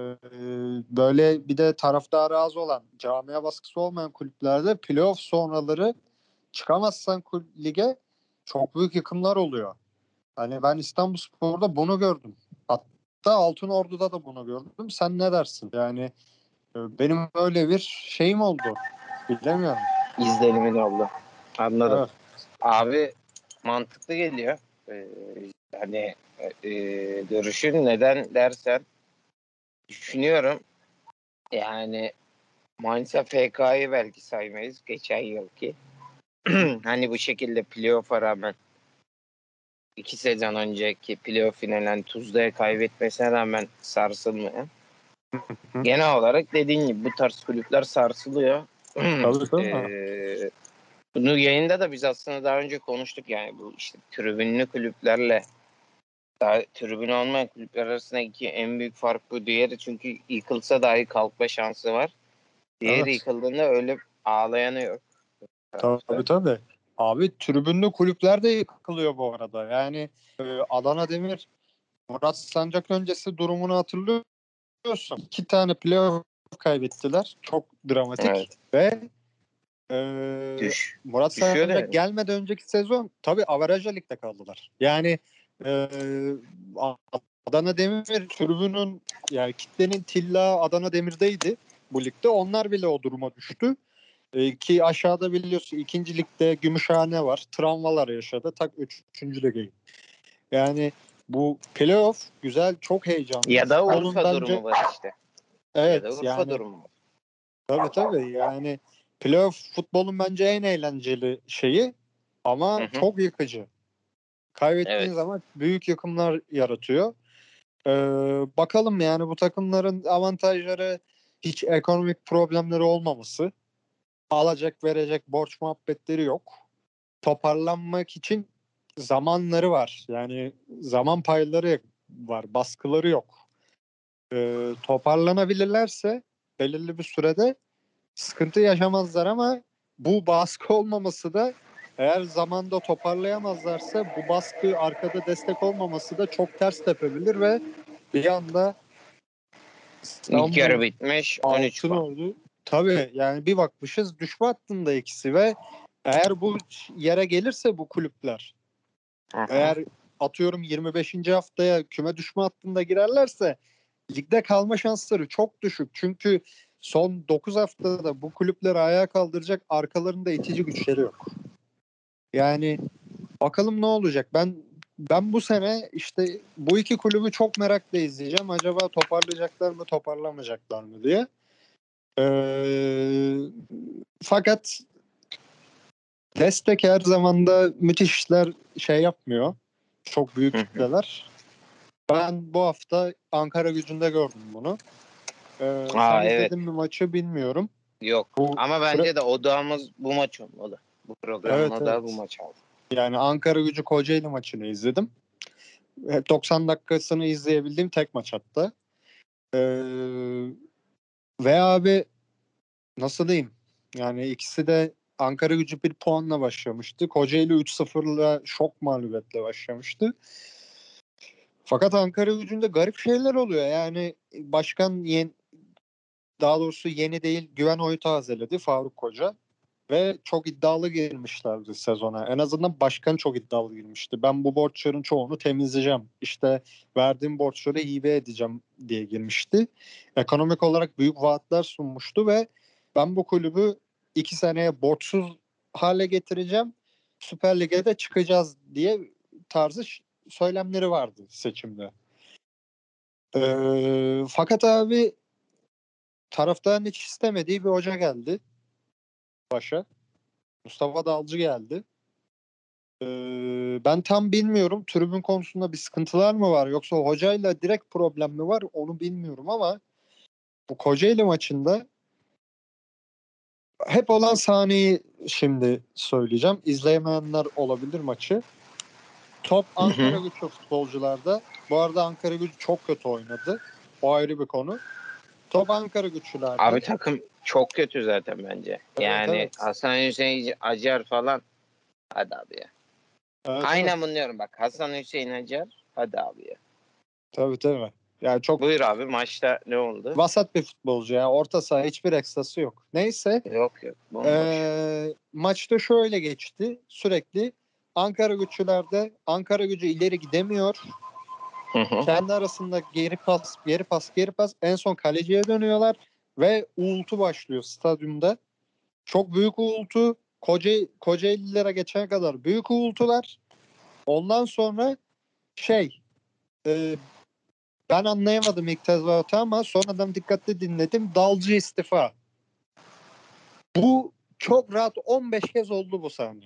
böyle bir de taraftarı az olan, camia baskısı olmayan kulüplerde playoff sonraları çıkamazsan kul- lige çok büyük yıkımlar oluyor. Hani ben İstanbulspor'da bunu gördüm. Hatta Altınordu'da da bunu gördüm. Sen ne dersin? Yani e, benim öyle bir şeyim oldu. Bilemiyorum. İzlenimin oldu. Anladım. Evet. Abi mantıklı geliyor. Ee, hani e, görüşün neden dersen düşünüyorum. Yani Manisa F K'yı belki saymayız. Geçen yılki. Hani bu şekilde playoff'a rağmen iki sezon önceki playoff finalen Tuzla'ya kaybetmesine rağmen sarsılmayan. Hı. Genel olarak dediğin gibi bu tarz kulüpler sarsılıyor. Tabii tabii. Ee, bunu yayında da biz aslında daha önce konuştuk, yani bu işte tribünlü kulüplerle daha tribün olmayan kulüpler arasındaki en büyük fark bu. Diğeri çünkü yıkılsa dahi kalkma şansı var. Diğeri Evet. yıkıldığında öyle ağlayanı yok Tabii tarafta. tabii. Abi tribünlü kulüpler de yıkılıyor bu arada. Yani e, Adana Demir, Murat Sancak öncesi durumunu hatırlıyorsun. İki tane playoff kaybettiler. Çok dramatik. Evet. Ve e, Düş. Murat Düşüyor da Sancak yani. gelmeden önceki sezon tabii averajla ligde kaldılar. Yani e, Adana Demir tribünün, yani kitlenin tilla Adana Demir'deydi bu ligde. Onlar bile o duruma düştü. E, ki aşağıda biliyorsun ikinci ligde Gümüşhane var. Travmalar yaşadı. Tak üç, üçüncü lige. Yani bu playoff güzel, çok heyecanlı. Ya da Futbolun Urfa bence, durumu var işte. Ya da evet Urfa yani durumu var. tabii tabii yani playoff futbolun bence en eğlenceli şeyi Hı ama hı. çok yıkıcı. Kaybettiğin Evet. zaman büyük yıkımlar yaratıyor. Ee, bakalım yani bu takımların avantajları hiç ekonomik problemleri olmaması. Alacak verecek borç muhabbetleri yok. Toparlanmak için zamanları var. Yani zaman payları var, baskıları yok. Ee, toparlanabilirlerse belirli bir sürede sıkıntı yaşamazlar ama bu baskı olmaması da, eğer zamanda toparlayamazlarsa bu baskı, arkada destek olmaması da çok ters tepebilir ve bir anda İlk yarı İstanbul bitmiş on üç puan. Altınordu, tabii yani bir bakmışız düşme hattında ikisi ve eğer bu yere gelirse bu kulüpler, Hı hı. eğer atıyorum yirmi beşinci haftaya küme düşme hattında girerlerse ligde kalma şansları çok düşük. Çünkü son dokuz haftada bu kulüpleri ayağa kaldıracak arkalarında itici güçleri yok. Yani bakalım ne olacak. Ben ben bu sene işte bu iki kulübü çok merakla izleyeceğim. Acaba toparlayacaklar mı, toparlamayacaklar mı diye. Ee, fakat destek her zaman da müthiş işler şey yapmıyor. Çok büyük Hı hı. kitleler. Ben bu hafta Ankara Gücü'nde gördüm bunu. Ee, sen Aa, evet. izledin mi maçı bilmiyorum. Yok. Bu Ama Fre- bence de odağımız bu maç olmalı. Bu programın evet odağı bu evet. maç oldu. Yani Ankara Gücü Kocaeli maçını izledim. Hep doksan dakikasını izleyebildiğim tek maç hatta. Ee, ve abi nasıl diyeyim? Yani ikisi de Ankara Gücü bir puanla başlamıştı. Kocaeli üç sıfırla şok mağlubiyetle başlamıştı. Fakat Ankara Gücü'nde garip şeyler oluyor. Yani başkan yeni, daha doğrusu yeni değil, güven oyu tazeledi Faruk Koca. Ve çok iddialı girmişlerdi sezona. En azından başkan çok iddialı girmişti. Ben bu borçların çoğunu temizleyeceğim. İşte verdiğim borçları hibe edeceğim diye girmişti. Ekonomik olarak büyük vaatler sunmuştu ve ben bu kulübü iki seneye borçsuz hale getireceğim. Süper Lig'e de çıkacağız diye tarzı söylemleri vardı seçimde. Ee, fakat abi taraftarın hiç istemediği bir hoca geldi başa. Mustafa Dalcı geldi. Ee, ben tam bilmiyorum. Tribün konusunda bir sıkıntılar mı var? Yoksa hocayla direkt problem mi var? Onu bilmiyorum ama bu Kocaeli maçında hep olan sahneyi şimdi söyleyeceğim. İzleyemeyenler olabilir maçı. Top Hı Ankara hı. Gücü futbolcularda. Bu arada Ankara Gücü çok kötü oynadı. O ayrı bir konu. Top Ankara Güçlülerde. Abi takım çok kötü zaten bence. Evet, Yani evet. Hasan Hüseyin Acar falan. Hadi abi ya. Evet, evet. Aynen bunu diyorum bak. Hasan Hüseyin Acar. Hadi abi ya. Tabii, tabii. Yani çok Buyur abi, maçta ne oldu? vasat bir futbolcu ya. Orta saha hiçbir ekstrası yok. Neyse. Yok yok, bomboş. Ee, maçta şöyle geçti. Sürekli Ankara Güçlülerde Ankara Gücü ileri gidemiyor. Hı hı. Kendi arasında geri pas, geri pas, geri pas. En son kaleciye dönüyorlar ve uğultu başlıyor stadyumda. Çok büyük uğultu. Koca, Kocaeli'lere geçene kadar büyük uğultular. Ondan sonra şey e, ben anlayamadım ilk tezahüratı ama sonradan dikkatli dinledim. Dalcı istifa. Bu çok rahat on beş kez oldu bu sahne.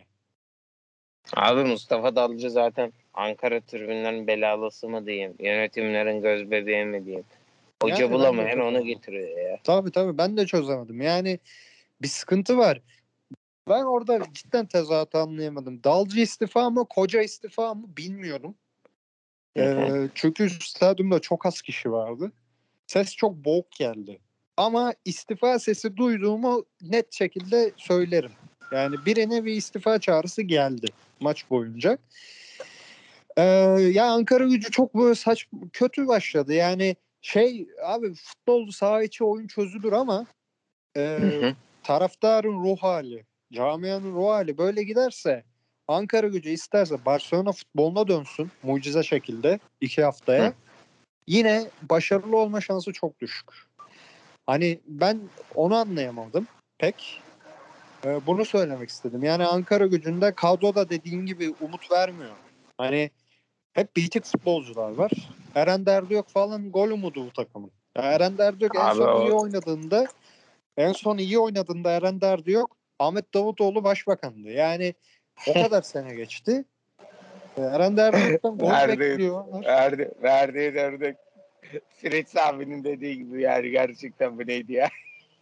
Abi Mustafa Dalcı zaten Ankara tribünlerin belalısı mı diyeyim, yönetimlerin göz bebeği mi diyeyim. Hoca Yani ben de bulamayan onu çözemedim. getiriyor ya. Tabii, tabii, ben de çözemedim. Yani bir sıkıntı var. Ben orada cidden tezahüratı anlayamadım. Dalcı istifa mı, Koca istifa mı bilmiyorum. Hı hı. Ee, çünkü stadyumda çok az kişi vardı. Ses çok boğuk geldi. Ama istifa sesi duyduğumu net şekilde söylerim. Yani birine bir istifa çağrısı geldi maç boyunca. Ee, ya Ankara Gücü çok böyle saç kötü başladı. Yani şey abi futbol saha içi oyun çözülür ama e, Hı hı. taraftarın ruh hali, camianın ruh hali böyle giderse Ankara Gücü isterse Barcelona futboluna dönsün mucize şekilde iki haftaya. Hı. Yine başarılı olma şansı çok düşük. Hani ben onu anlayamadım pek. Ee, bunu söylemek istedim. Yani Ankara Gücü'nde kadroda dediğin gibi umut vermiyor. Hani hep bitik futbolcular var. Eren Derdiyok falan gol umudu bu takımın. Ya Eren Derdiyok en Abi son iyi o oynadığında en son iyi oynadığında Eren Derdiyok Ahmet Davutoğlu başbakandı. Yani o kadar sene geçti. Ee, Eren Derdiyok'tan gol verdi, bekliyorlar. verdi, verdiği örnek Fritz abinin dediği gibi, yani gerçekten bu neydi ya?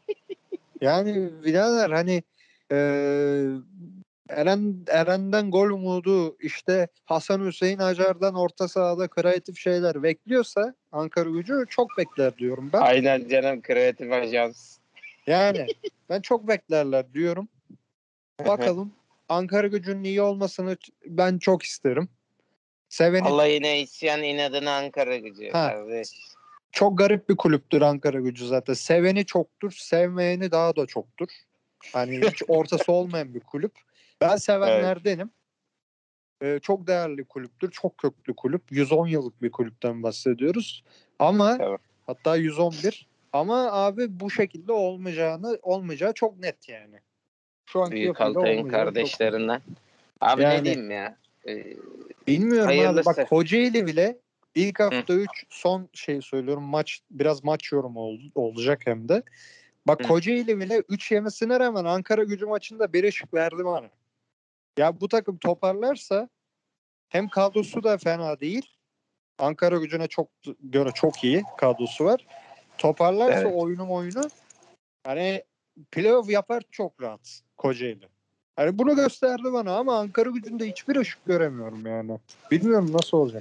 Yani birader hani eee Eren Eren'den gol umudu işte Hasan Hüseyin Acar'dan orta sahada kreatif şeyler bekliyorsa Ankara Gücü çok bekler diyorum ben. Aynen canım, kreatif ajans. Yani ben çok beklerler diyorum. Bakalım Ankara Gücü'nün iyi olmasını ben çok isterim. Seveni Allah yine isyan inadına Ankara Gücü ha kardeş. çok garip bir kulüptür Ankara Gücü zaten. Seveni çoktur, sevmeyeni daha da çoktur. Hani hiç ortası olmayan bir kulüp. Ben Evet. sevenlerdenim. Ee, çok değerli kulüptür. Çok köklü kulüp. yüz on yıllık bir kulüpten bahsediyoruz. Ama Tamam. hatta yüz on bir. Ama abi bu şekilde olmayacağını olmayacağı çok net yani. Şu anki Büyük yapıyla Altay'ın olmayacağı çok net. kardeşlerinden. Abi ne Yani diyeyim ya? Ee, bilmiyorum abi. Bak hayırlısı. Kocaeli bile ilk Hı, hafta üç son şey söylüyorum maç biraz maç yorumu ol, olacak hem de. Bak hı. Kocaeli bile üç yemesine rağmen Ankara Gücü maçında bir ışık verdi bana. Ya bu takım toparlarsa hem kadrosu da fena değil. Ankara Gücü'ne çok göre çok iyi kadrosu var. Toparlarsa Evet. oyunu oyunu hani playoff yapar çok rahat Kocaeli. Hani bunu gösterdi bana ama Ankara Gücü'nde hiçbir ışık göremiyorum yani. Bilmiyorum nasıl olacak.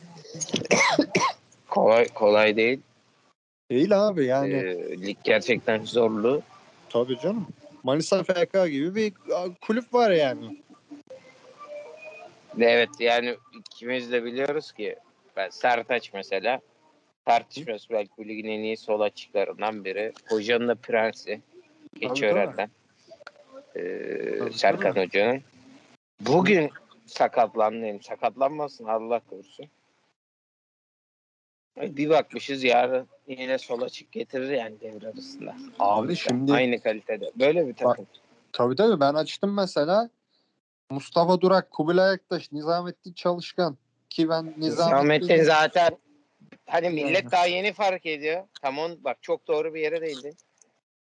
Kolay kolay değil. Değil abi yani Ee, lig gerçekten zorlu. tabii canım. Manisa F K gibi bir kulüp var yani. Ve evet, yani ikimiz de biliyoruz ki ben Sertaç mesela tartışması belki bu ligin en iyi sol açıklarından biri. Hocanın da prensi. Tabii, tabii. Keçiören'den. Ee, Tabii, Serkan tabii. Hoca'nın. Bugün sakatlanmayayım. Sakatlanmasın Allah korusun. Bir bakmışız yarın yine sol açık getirir yani devre arasında. Abi Manisa. şimdi Aynı kalitede. Böyle bir bak takım. tabii, tabii ben açtım mesela Mustafa Durak, Kubilay Aktaş, Nizamettin Çalışkan ki ben Nizamettin Nizamettin'i zaten hani yani millet daha yeni fark ediyor. Tam on, bak çok doğru bir yere değindin.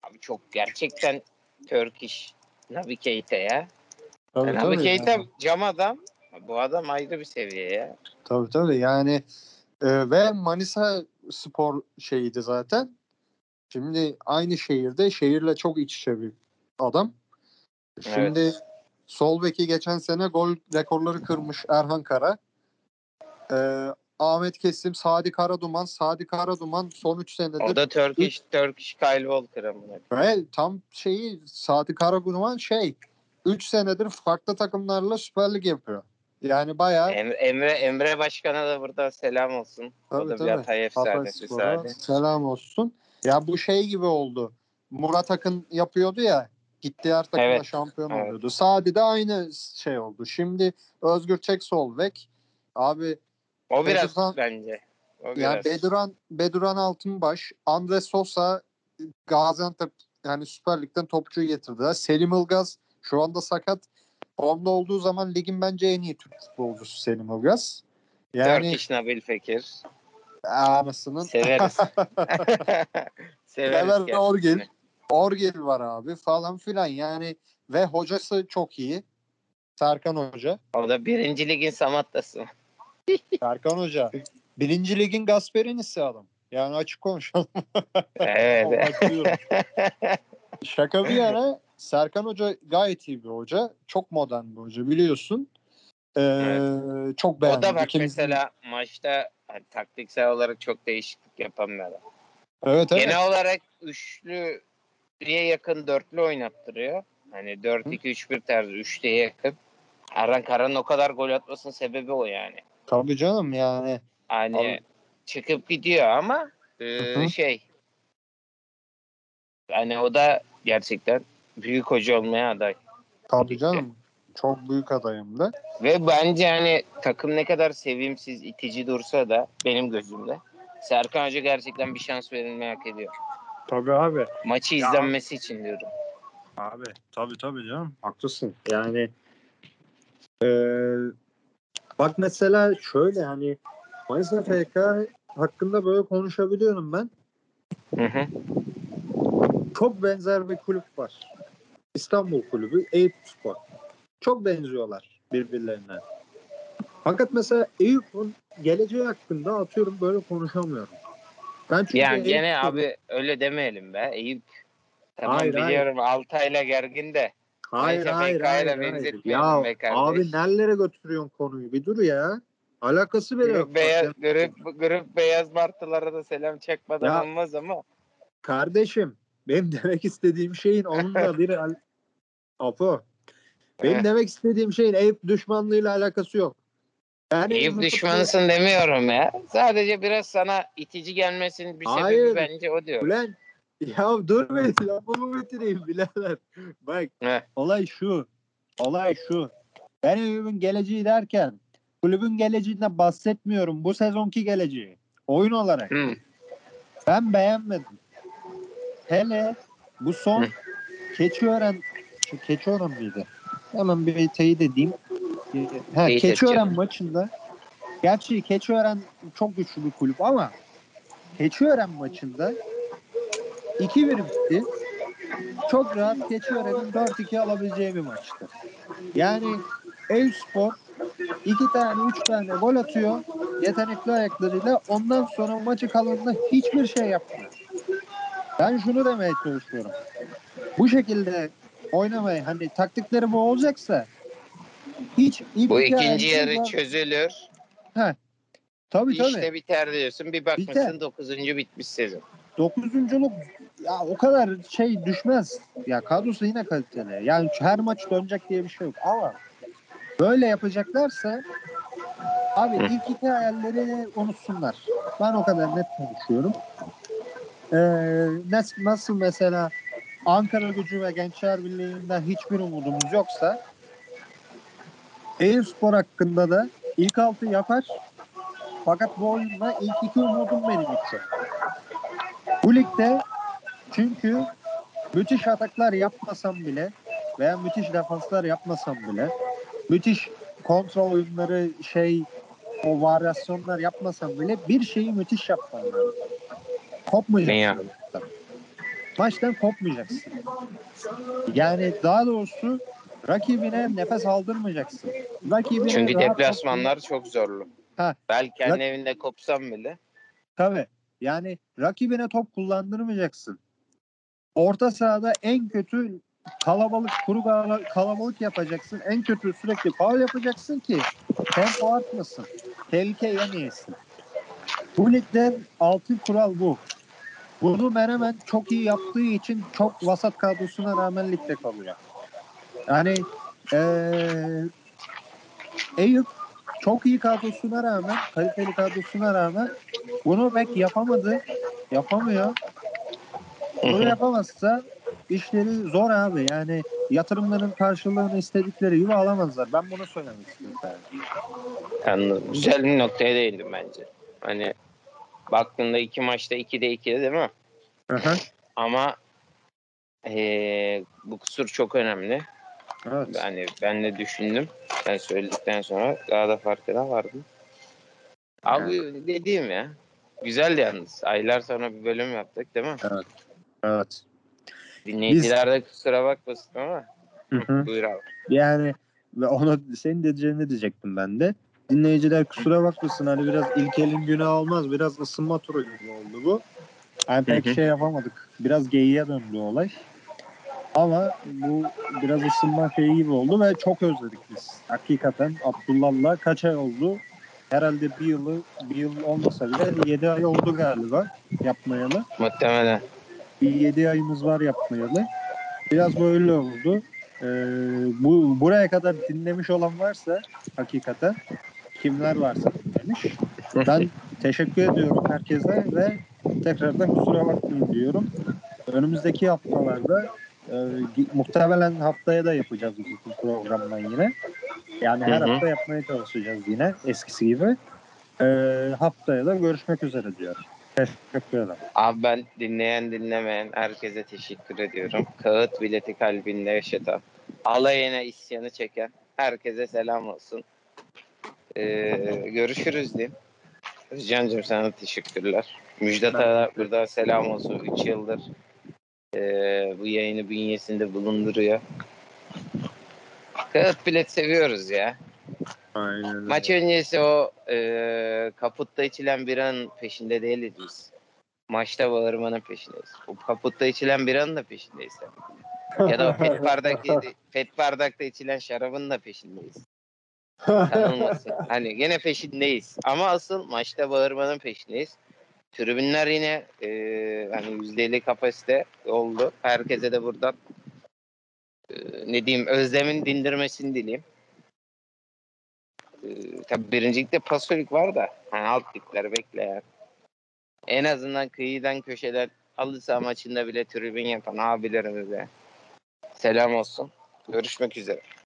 Abi çok gerçekten Turkish Naby Keita ya. Tabii Naby tabii. Keita Yani. cam adam. Bu adam ayrı bir seviye ya. Tabii tabii yani e, ve Manisa Spor şeyiydi zaten. Şimdi aynı şehirde, şehirle çok iç içe bir adam. Şimdi Evet. sol beki geçen sene gol rekorları kırmış Erhan Kara. Ee, Ahmet Kesim, Sadi Karaduman. Sadi Karaduman son üç O senedir da üç, Turkish Turkish Kyle Walker amına. ve tam şeyi Sadi Karaduman şey üç senedir farklı takımlarla Süper Lig yapıyor. Yani bayağı Emre, Emre, Emre Başkan'a da burada selam olsun. O tabii da bir tabii Hatay efsanesi Hatayspor'a Sadi. selam olsun. Ya bu şey gibi oldu. Murat Akın yapıyordu ya, gittiği her takımda Evet. şampiyon Evet. oluyordu. Sadi de aynı şey oldu. Şimdi Özgür Çek sol bek. Abi O biraz Bedirhan, bence. O yani biraz. Beduran Beduran Altınbaş, Andre Sosa Gaziantep yani Süper Lig'den topçuyu getirdiler. Selim Ilgaz şu anda sakat. Formda olduğu zaman ligin bence en iyi Türk futbolcusu Selim Ilgaz. Yani Turkish Nabil Fekir. anasının Severiz. Severiz Sever Orgil. kendisini. Orgil var abi falan filan yani ve hocası çok iyi. Serkan Hoca. O da birinci ligin Samatta'sı. Serkan Hoca. Birinci ligin Gasperini'si adam. Yani açık konuşalım. Evet. Bak diyorum. Şaka bir yana Serkan Hoca gayet iyi bir hoca. Çok modern bir hoca biliyorsun. Ee, Evet. çok O da beğendik. bak İkimizin... mesela maçta hani, taktiksel olarak çok değişiklik yapan bir adam. Evet evet. Genel olarak üçlüye yakın dörtlü oynattırıyor. Hani dört iki üç bir tarzı üçlüye yakın. Erhan Kara'nın o kadar gol atmasının sebebi o yani. Tabii canım yani. Hani Abi. çıkıp gidiyor ama e, şey hani o da gerçekten büyük hoca olmaya aday. Tabii Ligde. canım. Çok büyük adayım da. Ve bence hani takım ne kadar sevimsiz, itici dursa da benim gözümde Serkan Hoca gerçekten bir şans verilmeyi hak ediyor. Tabii abi. Maçı Ya, izlenmesi için diyorum. abi tabii tabii canım. Haklısın. Yani e, bak mesela şöyle hani Manisa F K hakkında böyle konuşabiliyorum ben. Hı hı. Çok benzer bir kulüp var. İstanbul Kulübü, Eyüpspor. Çok benziyorlar birbirlerine. Fakat mesela Eyüp'ün geleceği hakkında atıyorum böyle konuşamıyorum. Ben çünkü Yani gene Eyüpspor'u abi öyle demeyelim be. Eyüp tamam hayır hayır biliyorum Altay'la gergin de hayır Manisa hayır hayır F K'yla hayır. benzetmeyelim Ya be abi kardeş. nerelere götürüyorsun konuyu? Bir dur ya. Alakası bile yok Grup bak. beyaz, Ya, grup, grup beyaz martılara da selam çakmadan ya olmaz ama. kardeşim benim demek istediğim şeyin onunla bir al- Apo. Benim demek istediğim şeyin Eyüp düşmanlığıyla alakası yok. Yani Eyüp Eyüp'ün futbol düşmanısın demiyorum ya. Sadece biraz sana itici gelmesinin bir sebebi hayır. bence o diyorum. Ulan ya dur be lafımı bitireyim birader. Bak Heh. olay şu. Olay şu. Ben Eyüp'ün geleceği derken kulübün geleceğinden bahsetmiyorum. Bu sezonki geleceği. Oyun olarak. Hı. Ben beğenmedim. Hele bu son Hı. Keçiören şu Keçiören miydi? Hemen bir teyit edeyim. Ha, Teyit et Keçiören canım. maçında gerçi Keçiören çok güçlü bir kulüp ama Keçiören maçında iki bir bitti. Çok rahat Keçiören'in dört iki alabileceği bir maçtı. Yani Eyüpspor iki tane üç tane gol atıyor yetenekli ayaklarıyla, ondan sonra maçı kalanında hiçbir şey yapmıyor. Ben şunu demeye çalışıyorum. Bu şekilde oynamayı hani taktikleri bu olacaksa hiç ilk Bu iki ikinci ayağını yarı gör. çözülür. Heh, tabii tabii. İşte biter diyorsun. Bir Biter. bakmışsın dokuzuncu bitmiş sezon. Dokuzunculuk ya o kadar şey düşmez. Ya kadrosu yine kaliteli. Yani her maç dönecek diye bir şey yok. Ama böyle yapacaklarsa abi Hı. ilk iki hayalleri unutsunlar. Ben o kadar net konuşuyorum. Ee, nasıl, nasıl mesela Ankara Gücü ve Gençler Birliği'nden hiçbir umudumuz yoksa Eyüpspor hakkında da ilk altı yapar. Fakat bu oyunla ilk iki umudum benim yüksek. Bu ligde çünkü müthiş ataklar yapmasam bile veya müthiş defanslar yapmasam bile müthiş kontrol oyunları şey o varyasyonlar yapmasam bile bir şeyi müthiş yapmam lazım. Ne Kopmayacaksın ya? bu ligden. maçtan kopmayacaksın. Yani daha doğrusu rakibine nefes aldırmayacaksın. Rakibini Çünkü rahat top deplasmanlar çok zorlu. ha, Belki rak, kendi evinde kopsam bile. tabii. Yani rakibine top kullandırmayacaksın. Orta sahada en kötü kalabalık, kuru kalabalık yapacaksın. En kötü sürekli faul yapacaksın ki tempo artmasın. Tehlike yemeyesin. Bu ligde altın kural bu. Bunu Menemen çok iyi yaptığı için çok vasat kadrosuna rağmen ligde kalıyor. Yani ee, Eyüp çok iyi kadrosuna rağmen, kaliteli kadrosuna rağmen bunu pek yapamadı. Yapamıyor. Bunu yapamazsa işleri zor abi. Yani yatırımların karşılığını istedikleri gibi alamazlar. Ben bunu söylemek istiyorum sadece. Anladım. Güzel bir noktaya değindim bence. Hani baktığında iki maçta ikide ikide değil mi? Aha, Ama ee, bu kusur çok önemli. evet. Yani ben de düşündüm. Sen söyledikten sonra daha da farkına vardım. Yani, Abi dediğim ya. Güzel yalnız. Aylar sonra bir bölüm yaptık değil mi? evet. Evet. Biz Dinleyiciler de kusura bakmasın ama. hı Hı, hı, buyur abi. yani ve onu senin diyeceğini diyecektim ben de. Dinleyiciler kusura bakmasın hani biraz ilk elin günah olmaz. Biraz ısınma turu gibi oldu bu. Yani Hı pek hı. şey yapamadık. Biraz geyiğe döndü olay. Ama bu biraz ısınma şeyi gibi oldu ve çok özledik biz. Hakikaten Abdullah'la kaç ay oldu? Herhalde bir yılı, bir yıl olmasa bile yedi ay oldu galiba yapmayalı. Muhtemelen. Bir yedi ayımız var yapmayalı. Biraz böyle oldu. Ee, bu buraya kadar dinlemiş olan varsa hakikaten kimler varsa dinlemiş. Ben teşekkür ediyorum herkese ve tekrardan kusura bakmayın diyorum. Önümüzdeki haftalarda e, muhtemelen haftaya da yapacağız bu programdan yine. Yani Hı her hı. hafta yapmaya çalışacağız yine eskisi gibi. E, haftaya da görüşmek üzere diyorum. Teşekkür ederim. Abi ben dinleyen dinlemeyen herkese teşekkür ediyorum. Kağıt bileti kalbinde yaşatan, alayına isyanı çeken herkese selam olsun. Ee, görüşürüz diyeyim. Özcan'cığım sana sana Ben Müjdat'a teşekkür ederim. burada selam olsun. üç yıldır e, bu yayını bünyesinde bulunduruyor. Kağıt bilet seviyoruz ya. Aynen Maç öyle. öncesi o e, kaputta içilen biranın peşinde değiliz biz. Maçta bağırmanın peşindeyiz. O kaputta içilen biranın da peşindeyiz. Ya da o pet bardaktaki pet bardakta içilen şarabın da peşindeyiz. Kanılmasın. Hani gene peşindeyiz. Ama asıl maçta bağırmanın peşindeyiz. Tribünler yine e, hani yüzde elli kapasite oldu. Herkese de buradan e, ne diyeyim özlemin dindirmesini dileyim. E, tabii birincilikte Pasolik var da hani alt ligler bekleyen. En azından kıyıdan köşeden halı saha maçında bile tribün yapan abilerimize selam olsun. Görüşmek üzere.